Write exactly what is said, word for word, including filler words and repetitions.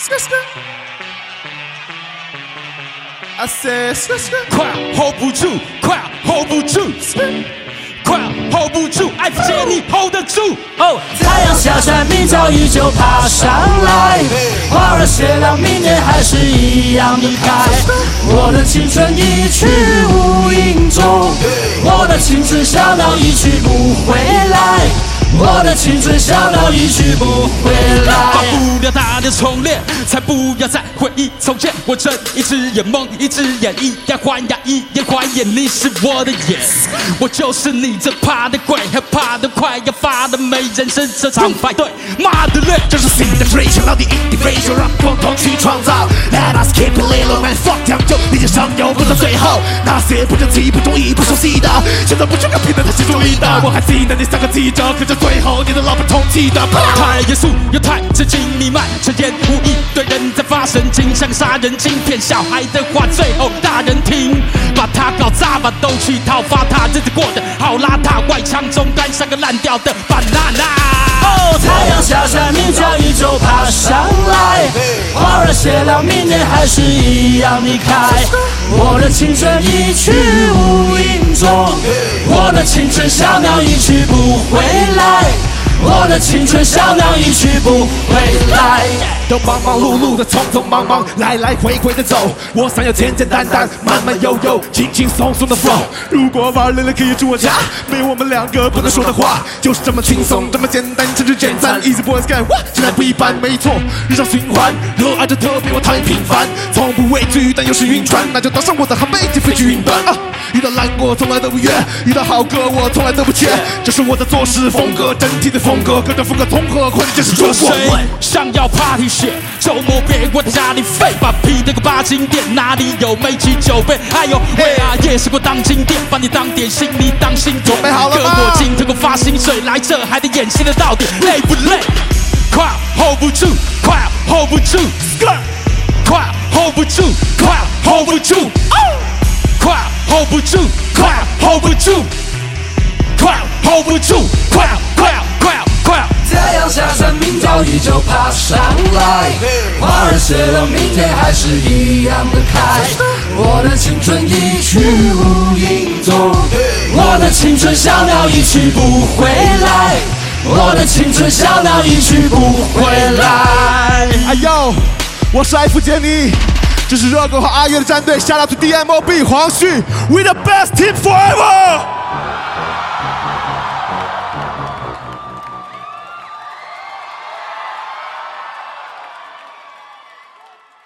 I said， 快 hold 不住，快 hold 不住，快 hold 不住，爱不接你 hold 得住。 哦，太阳下山，明朝依旧爬上来，花儿谢了，明年还是一样的开。我的青春一去无影踪，我的青春小鸟一去不回来。我的青春小鸟一去不回来， 忘不了他的重练，才不要再回忆从前。我睁一只眼蒙一只眼，一眼还牙一眼还眼，你是我的眼，我就是你这怕的鬼，害怕的快要发的霉，人生这场派对，妈的累， 这是新的追求，老底一定非修，让共同去创造。Let us keep it little man fuck 将就，理解上游不到最后，那些不争气、不中意、不熟悉的，现在不去改变的，他是注意的。我还记得你像个记者，可是最后你的老板通缉的， 太严肃又太刺激弥漫，沉言无意对人在发神经，像杀人精骗小孩的话，最后大人听，把他搞砸吧，都去讨伐他，日子过得好邋遢，外强中干，像个烂掉的 banana。 哦，太阳下山，明朝依旧爬上来，花儿谢了，明年还是一样的开。我的青春一去无影踪，我的青春小鸟一去不回来。我的青春小鸟一去不回来， 都忙忙碌碌的，匆匆忙忙，来来回回的走。我想要简简单单，慢慢悠悠，轻轻松松的 flow。如果玩累了可以住我家，没有我们两个不能说的话，就是这么轻松，这么简单，甚至简单。Easy boys can， 哇，现在不一般，没错，日常循环，热爱着特别，我讨厌平凡，从不畏惧，但又是晕船，那就搭上我的航班，一起飞去云端啊！遇到烂我从来都不约，遇到好歌我从来都不缺，这是我的做事风格，整体的风格，各种风格综合，关键是中国味。 想要 party shit， 周末别管在家里废，把屁那个八景点，哪里有美酒酒杯？哎呦喂啊，夜生活当经典，把你当点心，你当心点。 备好了吗？ 各国进，透过发薪水来这，还得演戏的到底，累不累？快 hold 不住，快 hold 不住，快 hold 不住，快 hold 不住，快 hold 不住，快 hold 不住，快 hold 不住，快快快快！ 太阳下山，明朝依旧爬上来，花儿谢了，明天还是一样的开。我的青春一去无影踪，我的青春小鸟一去不回来，我的青春小鸟一去不回来。 哎呦，我是艾弗杰尼，这是热狗和阿月的战队，Shout out to D M O B 黄旭 ，We the best team forever。